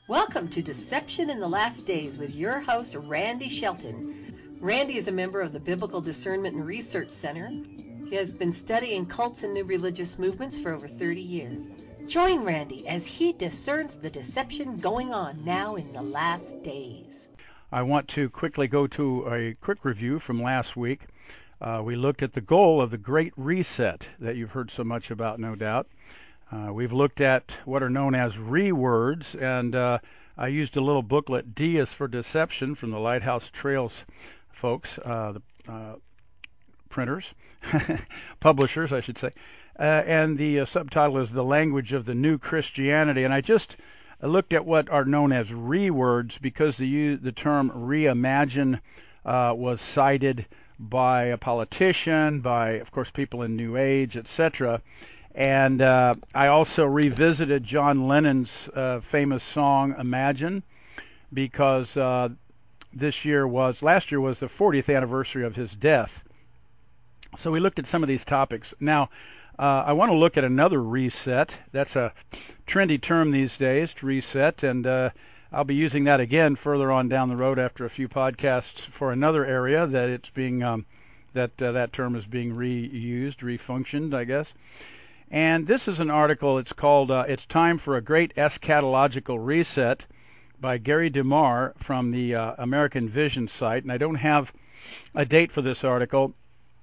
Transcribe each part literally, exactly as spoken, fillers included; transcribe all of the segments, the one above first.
Welcome to Deception in the Last Days with your host, Randy Shelton. Randy is a member of the Biblical Discernment and Research Center. He has been studying cults and new religious movements for over thirty years. Join Randy as he discerns the deception going on now in the last days. I want to quickly go to a quick review from last week. Uh, we looked at the goal of the Great Reset that you've heard so much about, no doubt. Uh, we've looked at what are known as re-words, and uh, I used a little booklet, D is for Deception, from the Lighthouse Trails folks, uh, the uh, printers, publishers, I should say. Uh, and the uh, subtitle is The Language of the New Christianity. And I just I looked at what are known as re-words because the, the term reimagine uh, was cited by a politician, by, of course, people in New Age, et cetera. And uh, I also revisited John Lennon's uh, famous song, Imagine, because uh, this year was, last year was the fortieth anniversary of his death. So we looked at some of these topics. Now, uh, I want to look at another reset. That's a trendy term these days, to reset, and uh, I'll be using that again further on down the road after a few podcasts for another area that it's being, um, that uh, that term is being reused, refunctioned, I guess. And this is an article, it's called uh, It's Time for a Great Eschatological Reset by Gary DeMar from the uh, American Vision site. And I don't have a date for this article,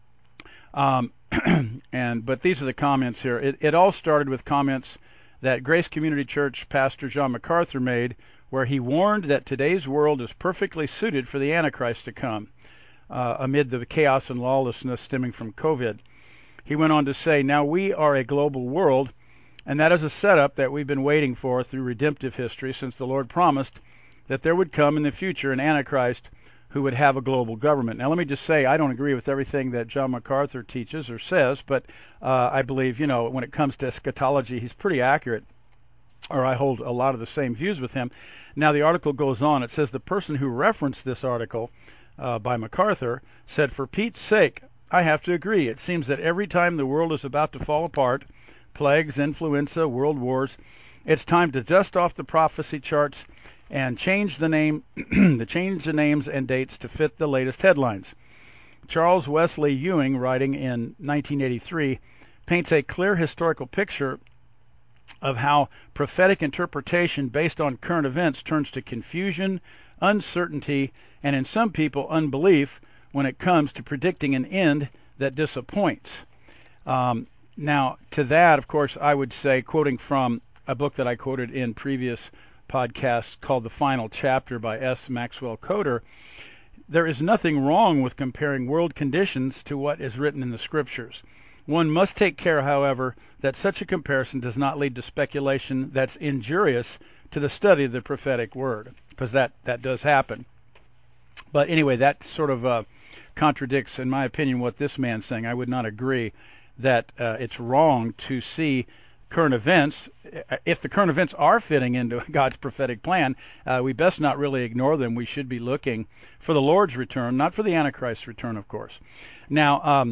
um, and but these are the comments here. It, it all started with comments that Grace Community Church Pastor John MacArthur made, where he warned that today's world is perfectly suited for the Antichrist to come uh, amid the chaos and lawlessness stemming from COVID. He went on to say, now we are a global world, and that is a setup that we've been waiting for through redemptive history since the Lord promised that there would come in the future an Antichrist who would have a global government. Now, let me just say, I don't agree with everything that John MacArthur teaches or says, but uh, I believe, you know, when it comes to eschatology, he's pretty accurate, or I hold a lot of the same views with him. Now, the article goes on. It says the person who referenced this article uh, by MacArthur said, for Pete's sake, I have to agree. It seems that every time the world is about to fall apart, plagues, influenza, world wars, it's time to dust off the prophecy charts and change the name, to change the names and dates to fit the latest headlines. Charles Wesley Ewing, writing in nineteen eighty-three, paints a clear historical picture of how prophetic interpretation based on current events turns to confusion, uncertainty, and in some people, unbelief, when it comes to predicting an end that disappoints. Um, now, to that, of course, I would say, quoting from a book that I quoted in previous podcasts called The Final Chapter by S. Maxwell Coder, there is nothing wrong with comparing world conditions to what is written in the Scriptures. One must take care, however, that such a comparison does not lead to speculation that's injurious to the study of the prophetic word, because that, that does happen. But anyway, that sort of uh, contradicts, in my opinion, what this man's saying. I would not agree that uh, it's wrong to see current events. If the current events are fitting into God's prophetic plan, uh, we best not really ignore them. We should be looking for the Lord's return, not for the Antichrist's return, of course. Now, um,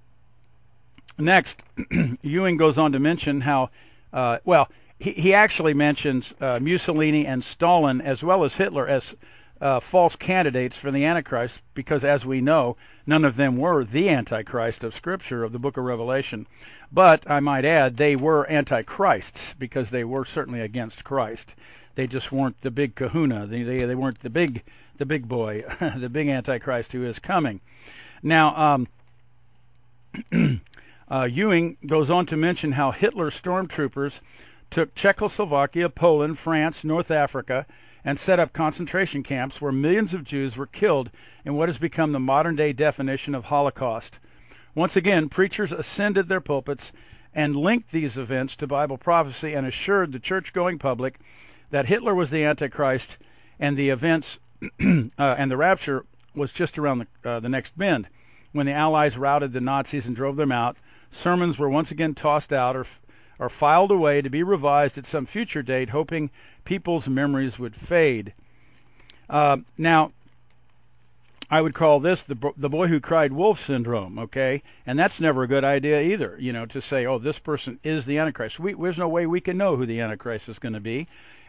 next, Ewing goes on to mention how, uh, well, he, he actually mentions uh, Mussolini and Stalin as well as Hitler as Uh, false candidates for the Antichrist, because as we know, none of them were the Antichrist of Scripture, of the book of Revelation. But I might add, they were Antichrists because they were certainly against Christ. They just weren't the big kahuna. They, they, they weren't the big the big boy, the big Antichrist who is coming. Now, um, uh, Ewing goes on to mention how Hitler stormtroopers took Czechoslovakia, Poland, France, North Africa, and set up concentration camps where millions of Jews were killed in what has become the modern-day definition of Holocaust. Once again, preachers ascended their pulpits and linked these events to Bible prophecy and assured the church-going public that Hitler was the Antichrist and the events uh, and the rapture was just around the, uh, the next bend. When the Allies routed the Nazis and drove them out, sermons were once again tossed out or or filed away to be revised at some future date, hoping people's memories would fade. Uh, now, I would call this the the boy who cried wolf syndrome, okay? And that's never a good idea either, you know, to say, oh, this person is the Antichrist. We, there's no way we can know who the Antichrist is going to be.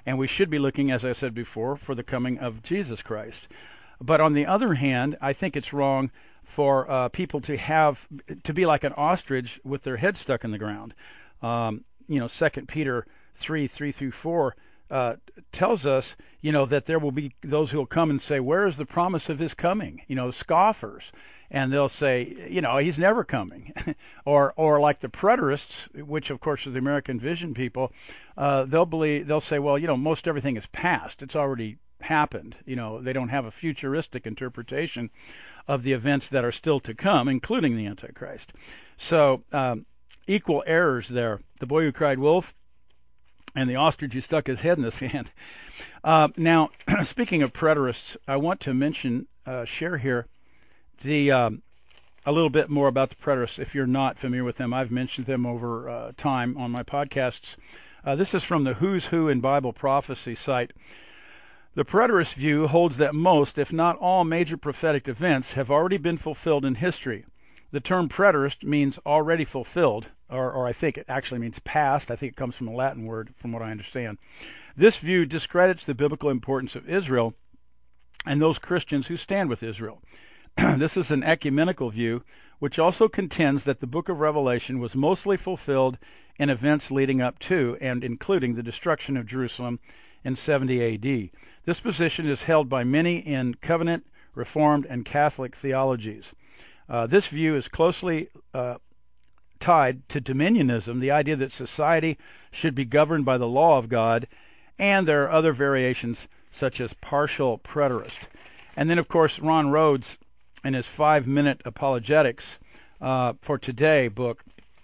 and we should be looking, as I said before, for the coming of Jesus Christ. But on the other hand, I think it's wrong for uh, people to have to be like an ostrich with their head stuck in the ground. Um, you know, Second Peter three three through four uh, tells us, you know, that there will be those who will come and say, "Where is the promise of his coming?" You know, scoffers, and they'll say, you know, he's never coming, or or like the preterists, which of course are the American Vision people, uh, they'll believe they'll say, well, you know, most everything is past. It's already happened. You know, they don't have a futuristic interpretation of the events that are still to come, including the Antichrist. So um, equal errors there. The boy who cried wolf and the ostrich who stuck his head in the sand. Uh, now, speaking of preterists, I want to mention, uh, share here the um, a little bit more about the preterists. If you're not familiar with them, I've mentioned them over uh, time on my podcasts. Uh, this is from the Who's Who in Bible Prophecy site. The preterist view holds that most, if not all, major prophetic events have already been fulfilled in history. The term preterist means already fulfilled, or, or I think it actually means past. I think it comes from a Latin word, from what I understand. This view discredits the biblical importance of Israel and those Christians who stand with Israel. This is an ecumenical view, which also contends that the book of Revelation was mostly fulfilled in events leading up to and including the destruction of Jerusalem in seventy A D. This position is held by many in Covenant, Reformed, and Catholic theologies. Uh, this view is closely uh, tied to dominionism, the idea that society should be governed by the law of God, and there are other variations such as partial preterist. And then, of course, Ron Rhodes, in his five-minute apologetics uh, for today book,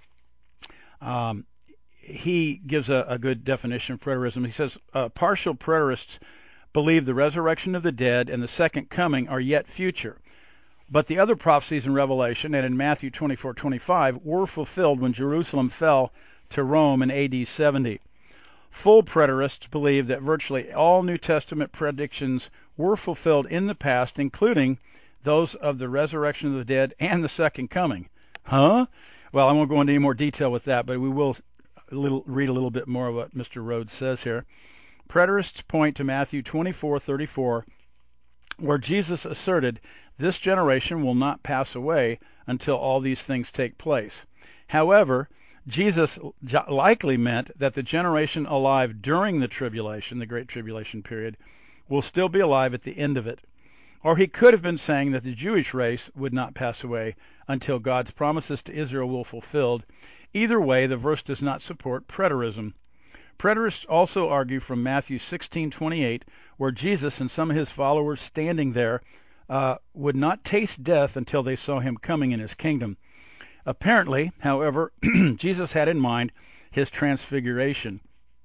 um, he gives a, a good definition of preterism. He says, uh, partial preterists believe the resurrection of the dead and the second coming are yet future. But the other prophecies in Revelation and in Matthew twenty-four twenty-five were fulfilled when Jerusalem fell to Rome in A D seventy. Full preterists believe that virtually all New Testament predictions were fulfilled in the past, including those of the resurrection of the dead and the second coming. Huh? Well, I won't go into any more detail with that, but we will a little, read a little bit more of what Mister Rhodes says here. Preterists point to Matthew twenty-four thirty-four, where Jesus asserted, "This generation will not pass away until all these things take place." However, Jesus likely meant that the generation alive during the tribulation, the Great Tribulation period, will still be alive at the end of it. Or he could have been saying that the Jewish race would not pass away until God's promises to Israel were fulfilled. Either way, the verse does not support preterism. Preterists also argue from Matthew sixteen twenty-eight, where Jesus and some of his followers standing there uh, would not taste death until they saw him coming in his kingdom. Apparently, however, Jesus had in mind his transfiguration,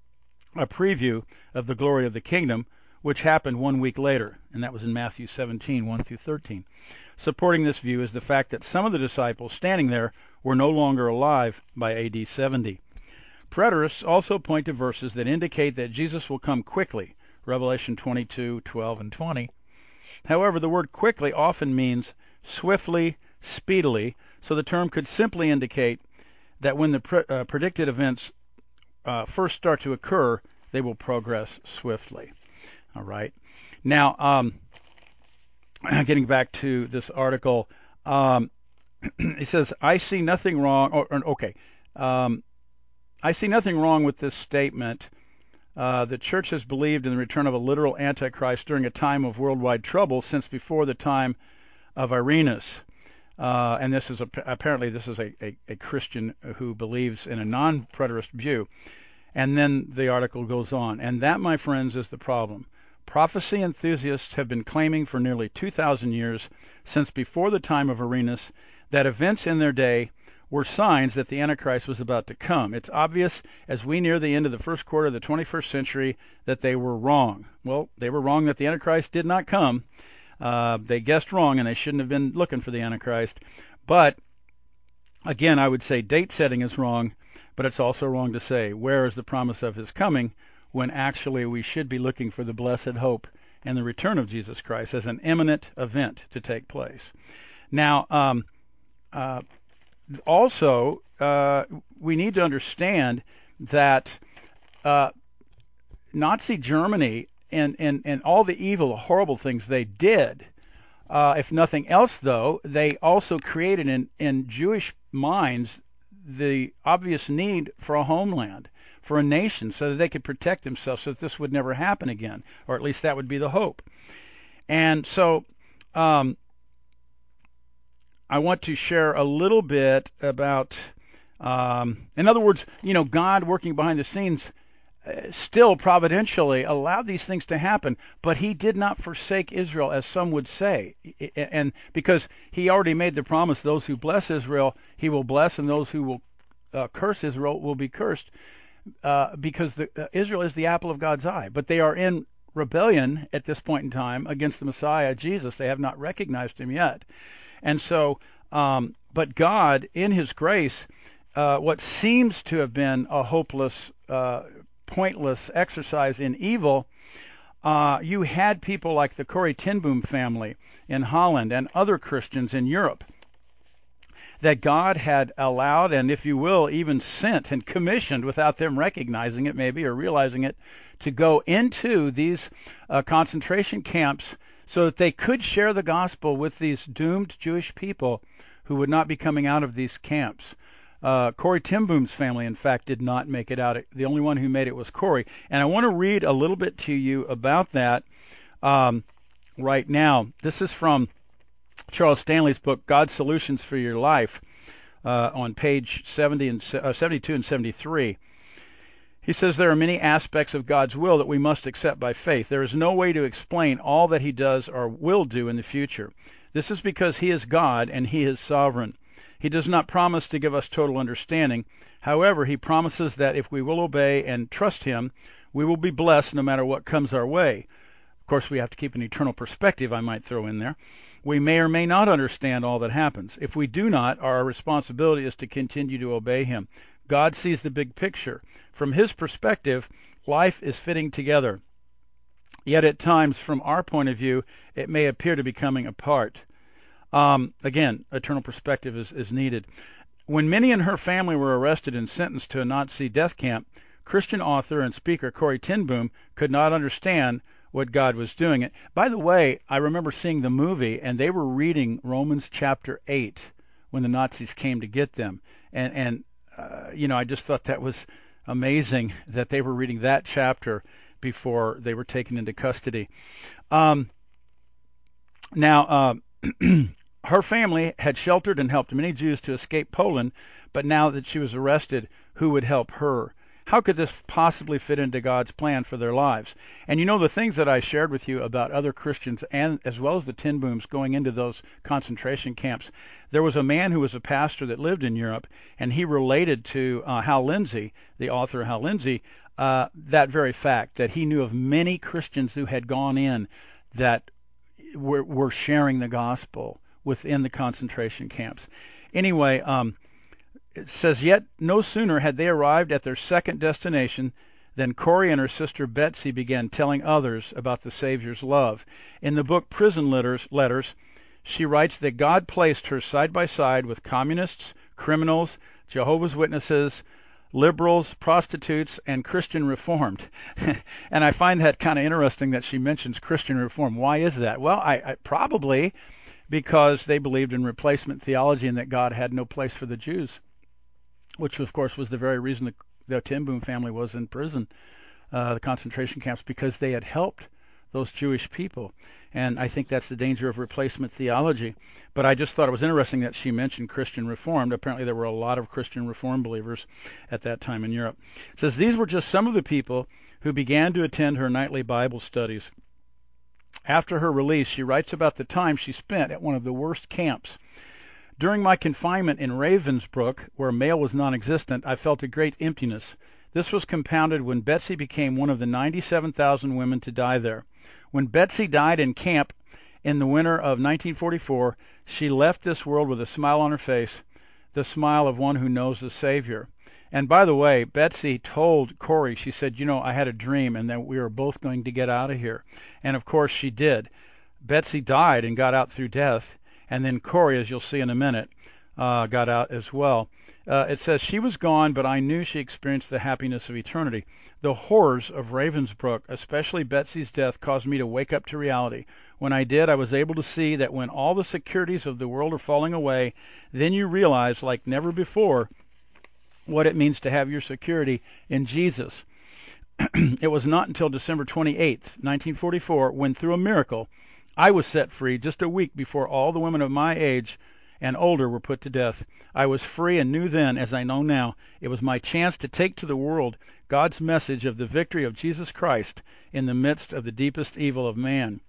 a preview of the glory of the kingdom, which happened one week later, and that was in Matthew seventeen, one through thirteen. Supporting this view is the fact that some of the disciples standing there were no longer alive by A D seventy. Preterists also point to verses that indicate that Jesus will come quickly, Revelation twenty-two, twelve, and twenty. However, the word quickly often means swiftly, speedily, so the term could simply indicate that when the pre- uh, predicted events uh, first start to occur, they will progress swiftly. All right. Now, um, getting back to this article, um, it says, I see nothing wrong. Or, or, okay. Um, I see nothing wrong with this statement. Uh, the church has believed in the return of a literal Antichrist during a time of worldwide trouble since before the time of Irenaeus. Uh, and this is a, apparently this is a, a, a Christian who believes in a non-preterist view. And then the article goes on. And that, my friends, is the problem. Prophecy enthusiasts have been claiming for nearly two thousand years, since before the time of Irenaeus, that events in their day were signs that the Antichrist was about to come. It's obvious as we near the end of the first quarter of the twenty-first century that they were wrong. Well, they were wrong that the Antichrist did not come. Uh, they guessed wrong, and they shouldn't have been looking for the Antichrist. But, again, I would say date setting is wrong, but it's also wrong to say, where is the promise of his coming, when actually we should be looking for the blessed hope and the return of Jesus Christ as an imminent event to take place. Now, um, uh, also, uh, we need to understand that uh, Nazi Germany and, and, and all the evil, horrible things they did, uh, if nothing else, though, they also created in, in Jewish minds the obvious need for a homeland, for a nation, so that they could protect themselves, so that this would never happen again, or at least that would be the hope. And so um, I want to share a little bit about, um, in other words, you know, God working behind the scenes uh, still providentially allowed these things to happen, but he did not forsake Israel, as some would say. And because he already made the promise, those who bless Israel, he will bless, and those who will uh, curse Israel will be cursed, uh, because the, uh, Israel is the apple of God's eye. But they are in rebellion at this point in time against the Messiah, Jesus. They have not recognized him yet. And so, um, but God, in his grace, uh, what seems to have been a hopeless, uh, pointless exercise in evil, uh, you had people like the Corrie ten Boom family in Holland and other Christians in Europe that God had allowed, and if you will, even sent and commissioned without them recognizing it maybe or realizing it, to go into these uh, concentration camps so that they could share the gospel with these doomed Jewish people who would not be coming out of these camps. Uh, Corrie ten Boom's family, in fact, did not make it out. The only one who made it was Corrie. And I want to read a little bit to you about that um, right now. This is from Charles Stanley's book, God's Solutions for Your Life, uh, on page seventy and uh, seventy-two and seventy-three. He says there are many aspects of God's will that we must accept by faith. There is no way to explain all that he does or will do in the future. This is because he is God and he is sovereign. He does not promise to give us total understanding. However, he promises that if we will obey and trust him, we will be blessed no matter what comes our way. Of course, we have to keep an eternal perspective, I might throw in there. We may or may not understand all that happens. If we do not, our responsibility is to continue to obey him. God sees the big picture. From his perspective, life is fitting together. Yet at times, from our point of view, it may appear to be coming apart. Um, again, eternal perspective is, is needed. When Minnie and her family were arrested and sentenced to a Nazi death camp, Christian author and speaker Corrie ten Boom could not understand what God was doing. It. By the way, I remember seeing the movie, and they were reading Romans chapter eight when the Nazis came to get them. And, and uh, you know, I just thought that was amazing that they were reading that chapter before they were taken into custody. Um, now, uh, her family had sheltered and helped many Jews to escape Poland, but now that she was arrested, who would help her? How could this possibly fit into God's plan for their lives? And you know, the things that I shared with you about other Christians, and as well as the ten Booms going into those concentration camps, there was a man who was a pastor that lived in Europe, and he related to uh, Hal Lindsey, the author Hal Lindsey, uh, that very fact, that he knew of many Christians who had gone in that were, were sharing the gospel within the concentration camps. Anyway, um, it says, yet no sooner had they arrived at their second destination than Corrie and her sister Betsy began telling others about the Savior's love. In the book Prison Letters, Letters, she writes that God placed her side by side with communists, criminals, Jehovah's Witnesses, liberals, prostitutes, and Christian Reformed. And I find that kind of interesting that she mentions Christian Reform. Why is that? Well, I, I probably because they believed in replacement theology and that God had no place for the Jews, which of course was the very reason the, the ten Boom family was in prison, uh, the concentration camps, because they had helped those Jewish people. And I think that's the danger of replacement theology. But I just thought it was interesting that she mentioned Christian Reformed. Apparently there were a lot of Christian Reformed believers at that time in Europe. It says these were just some of the people who began to attend her nightly Bible studies. After her release, she writes about the time she spent at one of the worst camps. During my confinement in Ravensbrück, where mail was non-existent, I felt a great emptiness. This was compounded when Betsy became one of the ninety-seven thousand women to die there. When Betsy died in camp in the winter of nineteen forty-four, she left this world with a smile on her face, the smile of one who knows the Savior. And by the way, Betsy told Corrie, she said, you know, I had a dream and that we were both going to get out of here. And of course she did. Betsy died and got out through death. And then Corrie, as you'll see in a minute, uh, got out as well. Uh, it says, she was gone, but I knew she experienced the happiness of eternity. The horrors of Ravensbrück, especially Betsy's death, caused me to wake up to reality. When I did, I was able to see that when all the securities of the world are falling away, then you realize, like never before, what it means to have your security in Jesus. It was not until December twenty-eighth, nineteen forty-four, when through a miracle, I was set free just a week before all the women of my age and older were put to death. I was free and knew then, as I know now, it was my chance to take to the world God's message of the victory of Jesus Christ in the midst of the deepest evil of man.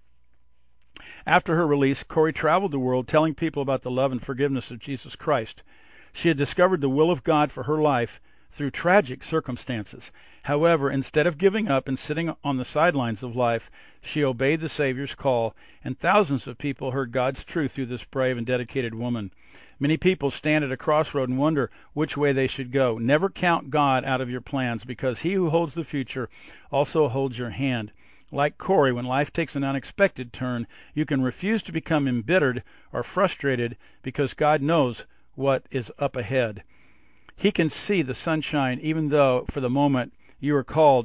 After her release, Corrie traveled the world telling people about the love and forgiveness of Jesus Christ. She had discovered the will of God for her life through tragic circumstances. However, instead of giving up and sitting on the sidelines of life, she obeyed the Savior's call, and thousands of people heard God's truth through this brave and dedicated woman. Many people stand at a crossroad and wonder which way they should go. Never count God out of your plans, because he who holds the future also holds your hand. Like Corrie, when life takes an unexpected turn, you can refuse to become embittered or frustrated because God knows what is up ahead. He can see the sunshine, even though for the moment you are called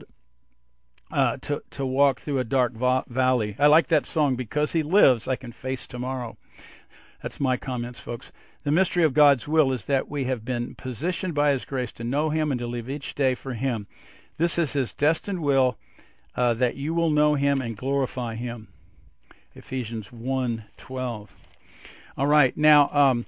uh, to, to walk through a dark va- valley. I like that song, because he lives, I can face tomorrow. That's my comments, folks. The mystery of God's will is that we have been positioned by his grace to know him and to live each day for him. This is his destined will, uh, that you will know him and glorify him. Ephesians one twelve. All right, now um,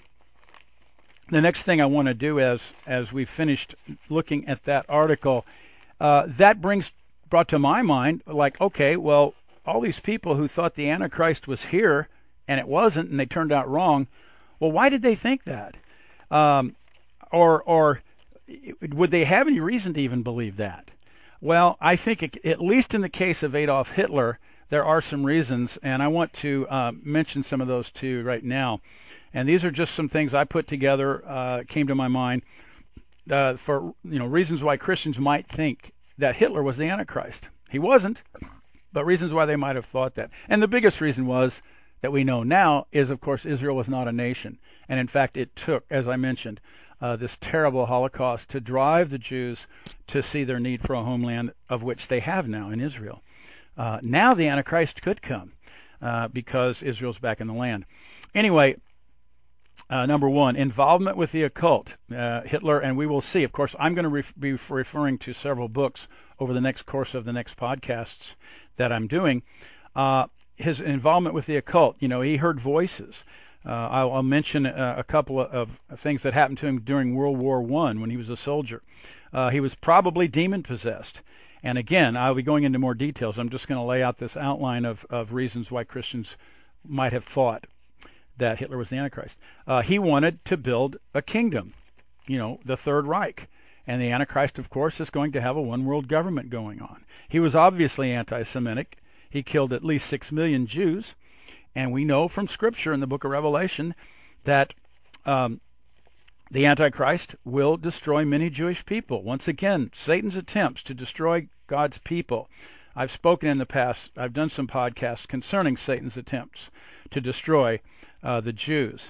the next thing I want to do as as we've finished looking at that article, uh, that brings brought to my mind, like, okay, well, all these people who thought the Antichrist was here and it wasn't, and they turned out wrong. Well, why did they think that? Um, or or would they have any reason to even believe that? Well, I think it, at least in the case of Adolf Hitler, there are some reasons, and I want to uh, mention some of those too right now. And these are just some things I put together, uh, came to my mind, uh, for you know reasons why Christians might think that Hitler was the Antichrist. He wasn't, but reasons why they might have thought that. And the biggest reason was, that we know now, is, of course, Israel was not a nation. And in fact, it took, as I mentioned, uh, this terrible Holocaust to drive the Jews to see their need for a homeland, of which they have now in Israel. Uh, now the Antichrist could come uh, because Israel's back in the land. Anyway, uh, number one, involvement with the occult. Uh, Hitler, and we will see, of course, I'm going to ref- be referring to several books over the next course of the next podcasts that I'm doing. Uh, his involvement with the occult, you know, he heard voices. Uh, I'll, I'll mention uh, a couple of, of things that happened to him during World War One when he was a soldier. Uh, he was probably demon-possessed. And again, I'll be going into more details. I'm just going to lay out this outline of, of reasons why Christians might have thought that Hitler was the Antichrist. Uh, he wanted to build a kingdom, you know, the Third Reich. And the Antichrist, of course, is going to have a one-world government going on. He was obviously anti-Semitic. He killed at least six million Jews. And we know from Scripture in the book of Revelation that um, the Antichrist will destroy many Jewish people. Once again, Satan's attempts to destroy God's people. I've spoken in the past, I've done some podcasts concerning Satan's attempts to destroy uh, the Jews.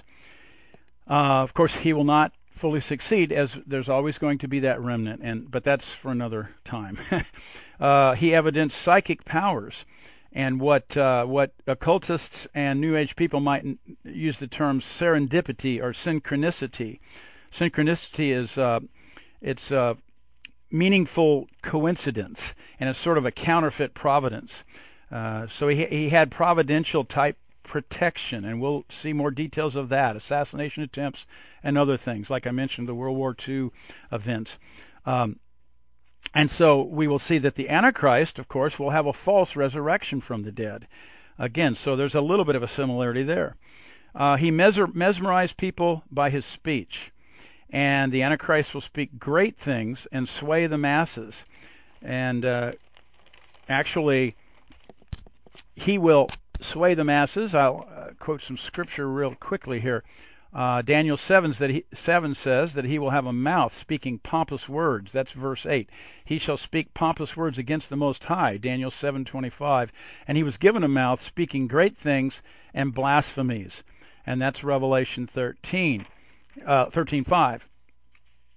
Uh, of course, he will not fully succeed, as there's always going to be that remnant, and but that's for another time. uh, he evidenced psychic powers. And what uh, what occultists and New Age people might n- use the term serendipity or synchronicity. Synchronicity is uh, it's a meaningful coincidence, and it's sort of a counterfeit providence. Uh, so he he had providential type protection, and we'll see more details of that, assassination attempts and other things, like I mentioned, the World War Two events. Um, And so we will see that the Antichrist, of course, will have a false resurrection from the dead. Again, so there's a little bit of a similarity there. Uh, he mes- mesmerized people by his speech. And the Antichrist will speak great things and sway the masses. And uh, actually, he will sway the masses. I'll uh, quote some scripture real quickly here. Uh, Daniel seven, that he, seven says that he will have a mouth speaking pompous words. That's verse eight. He shall speak pompous words against the Most High, Daniel seven twenty-five. And he was given a mouth speaking great things and blasphemies. And that's Revelation thirteen, uh, thirteen five.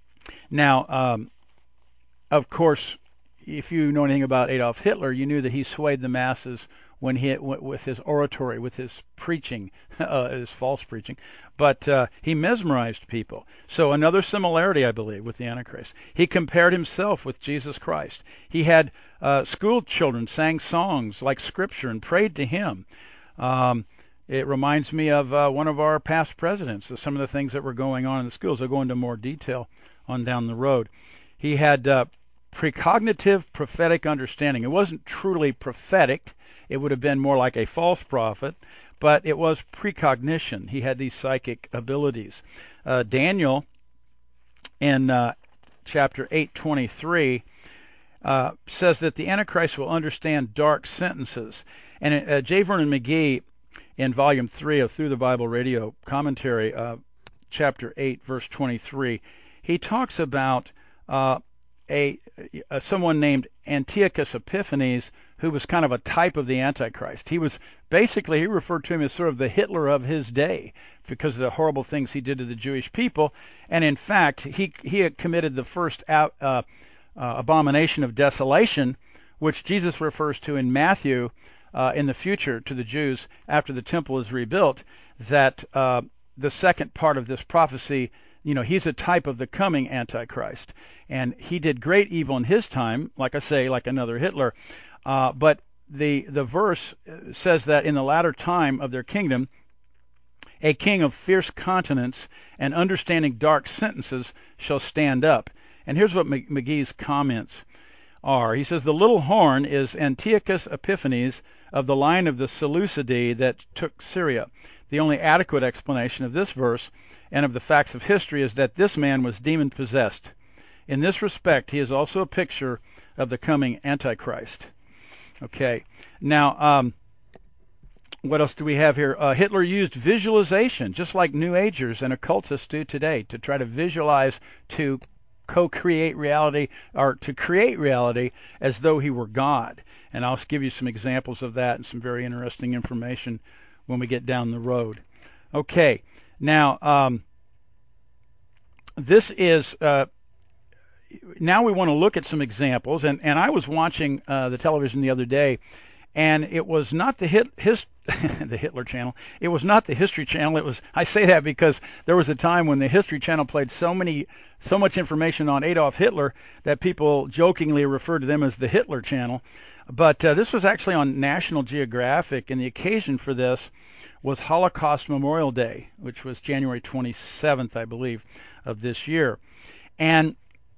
Now, um, of course, if you know anything about Adolf Hitler, you knew that he swayed the masses when he with his oratory, with his preaching, uh, his false preaching, but uh, he mesmerized people. So another similarity, I believe, with the Antichrist. He compared himself with Jesus Christ. He had uh, school children sang songs like Scripture and prayed to him. Um, it reminds me of uh, one of our past presidents, some of the things that were going on in the schools. I'll go into more detail on down the road. He had uh, precognitive prophetic understanding. It wasn't truly prophetic. It would have been more like a false prophet, but it was precognition. He had these psychic abilities. Uh, Daniel, in uh, chapter eight twenty-three, uh, says that the Antichrist will understand dark sentences. And uh, J. Vernon McGee, in volume three of Through the Bible Radio Commentary, uh, chapter eight, verse twenty-three, he talks about uh, a, a someone named Antiochus Epiphanes, who was kind of a type of the Antichrist. He was basically, he referred to him as sort of the Hitler of his day because of the horrible things he did to the Jewish people. And in fact, he he had committed the first out, uh, uh, abomination of desolation, which Jesus refers to in Matthew uh, in the future to the Jews after the temple is rebuilt, that uh, the second part of this prophecy, you know, he's a type of the coming Antichrist. And he did great evil in his time, like I say, like another Hitler. Uh, but the the verse says that in the latter time of their kingdom, a king of fierce countenance and understanding dark sentences shall stand up. And here's what McGee's comments are. He says, the little horn is Antiochus Epiphanes of the line of the Seleucidae that took Syria. The only adequate explanation of this verse and of the facts of history is that this man was demon-possessed. In this respect, he is also a picture of the coming Antichrist. Okay, now, um, what else do we have here? Uh, Hitler used visualization, just like New Agers and occultists do today, to try to visualize, to co-create reality, or to create reality as though he were God. And I'll give you some examples of that and some very interesting information when we get down the road. Okay, now, um, this is... Uh, Now we want to look at some examples, and, and I was watching uh, the television the other day, and it was not the hit, his, the Hitler Channel. It was not the History Channel. It was. I say that because there was a time when the History Channel played so many, so much information on Adolf Hitler that people jokingly referred to them as the Hitler Channel. But uh, this was actually on National Geographic, and the occasion for this was Holocaust Memorial Day, which was January twenty-seventh, I believe, of this year, and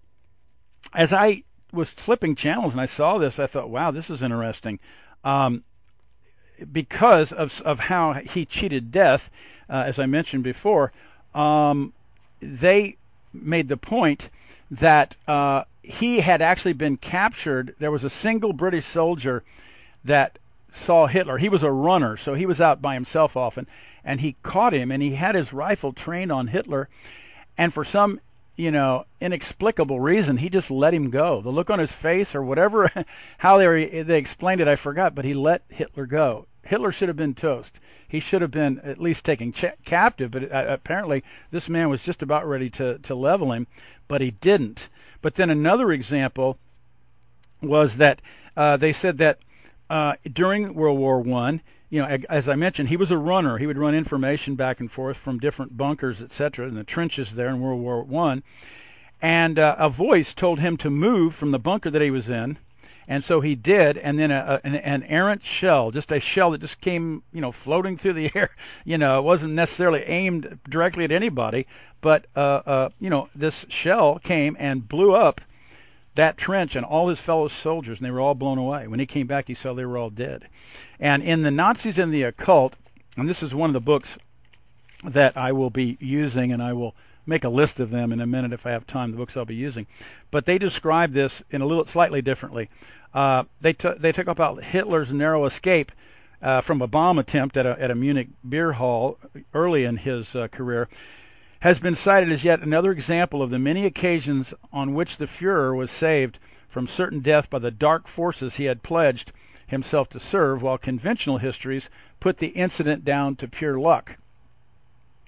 as I was flipping channels and I saw this, I thought, wow, this is interesting. Um, because of, of how he cheated death, uh, as I mentioned before, um, they made the point that uh, he had actually been captured. There was a single British soldier that saw Hitler. He was a runner, so he was out by himself often, and he caught him, and he had his rifle trained on Hitler, and for some you know, inexplicable reason, he just let him go. The look on his face, or whatever, how they were, they explained it, I forgot, but he let Hitler go. Hitler should have been toast. He should have been at least taken ch- captive, but uh, apparently this man was just about ready to, to level him, but he didn't. But then another example was that uh, they said that uh, during World War One, you know, as I mentioned, he was a runner. He would run information back and forth from different bunkers, et cetera, in the trenches there in World War One. And uh, a voice told him to move from the bunker that he was in, and so he did. And then a, a, an, an errant shell, just a shell that just came, you know, floating through the air. You know, it wasn't necessarily aimed directly at anybody, but uh, uh, you know, this shell came and blew up that trench and all his fellow soldiers, and they were all blown away. When he came back, he saw they were all dead. And in The Nazis and the Occult, and this is one of the books that I will be using, and I will make a list of them in a minute if I have time, the books I'll be using. But they describe this in a little slightly differently. Uh, they, t- they talk about Hitler's narrow escape uh, from a bomb attempt at a, at a Munich beer hall early in his uh, career, has been cited as yet another example of the many occasions on which the Fuhrer was saved from certain death by the dark forces he had pledged himself to serve, while conventional histories put the incident down to pure luck.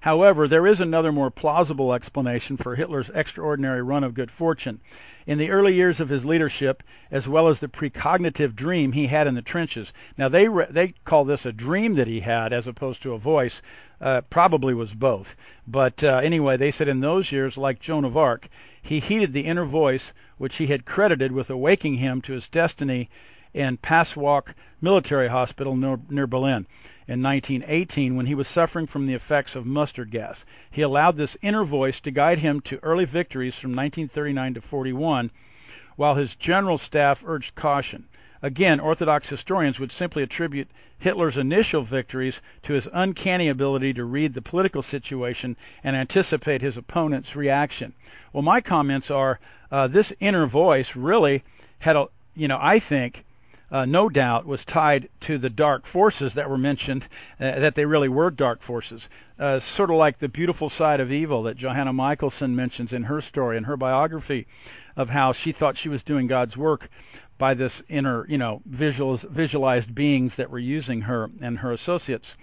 However, there is another more plausible explanation for Hitler's extraordinary run of good fortune. In the early years of his leadership, as well as the precognitive dream he had in the trenches. Now, they re- they call this a dream that he had as opposed to a voice. Uh, probably was both. But uh, anyway, they said in those years, like Joan of Arc, he heeded the inner voice which he had credited with awaking him to his destiny in Passwalk Military Hospital near, near Berlin in nineteen eighteen when he was suffering from the effects of mustard gas. He allowed this inner voice to guide him to early victories from nineteen thirty-nine to forty-one, while his general staff urged caution. Again, Orthodox historians would simply attribute Hitler's initial victories to his uncanny ability to read the political situation and anticipate his opponent's reaction. Well, my comments are uh, this inner voice really had a, you know, I think, Uh, no doubt was tied to the dark forces that were mentioned, uh, that they really were dark forces. Uh, sort of like the beautiful side of evil that Johanna Michelson mentions in her story, in her biography, of how she thought she was doing God's work by this inner, you know, visuals, visualized beings that were using her and her associates.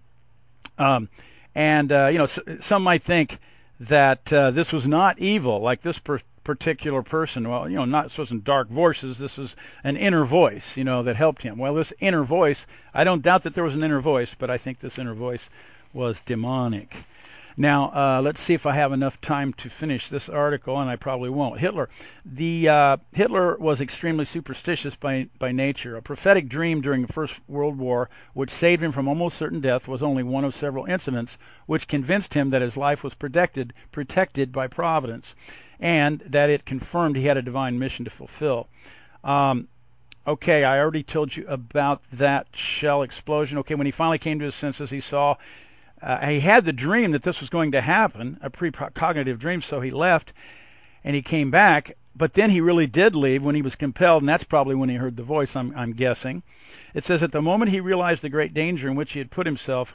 Um, and, uh, you know, s- some might think that uh, this was not evil, like this per- particular person. Well, you know, not this wasn't dark voices. This is an inner voice, you know, that helped him. Well, this inner voice, I don't doubt that there was an inner voice, but I think this inner voice was demonic. Now, uh, let's see if I have enough time to finish this article, and I probably won't. Hitler. The uh, Hitler was extremely superstitious by by nature. A prophetic dream during the First World War, which saved him from almost certain death, was only one of several incidents which convinced him that his life was protected protected by Providence, and that it confirmed he had a divine mission to fulfill. Um, okay, I already told you about that shell explosion. Okay, when he finally came to his senses, he saw. Uh, he had the dream that this was going to happen, a precognitive dream, so he left, and he came back, but then he really did leave when he was compelled, and that's probably when he heard the voice, I'm, I'm guessing. It says, at the moment he realized the great danger in which he had put himself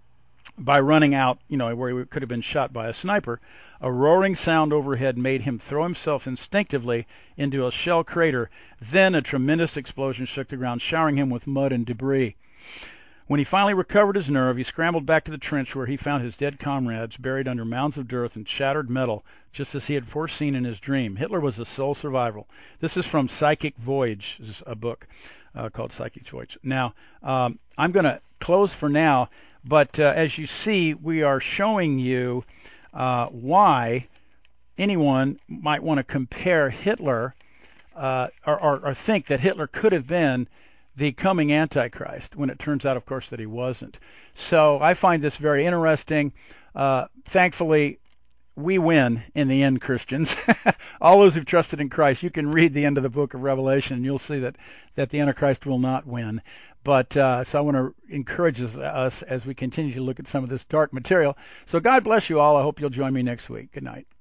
by running out, you know, where he could have been shot by a sniper, a roaring sound overhead made him throw himself instinctively into a shell crater. Then a tremendous explosion shook the ground, showering him with mud and debris. When he finally recovered his nerve, he scrambled back to the trench where he found his dead comrades buried under mounds of dirt and shattered metal, just as he had foreseen in his dream. Hitler was the sole survivor. This is from Psychic Voyage, this is a book uh, called Psychic Voyage. Now, um, I'm going to close for now, but uh, as you see, we are showing you uh, why anyone might want to compare Hitler uh, or, or, or think that Hitler could have been the coming Antichrist, when it turns out, of course, that he wasn't. So I find this very interesting. Uh, thankfully, we win in the end, Christians. All those who've trusted in Christ, you can read the end of the book of Revelation, and you'll see that, that the Antichrist will not win. But uh, so I want to encourage us as we continue to look at some of this dark material. So God bless you all. I hope you'll join me next week. Good night.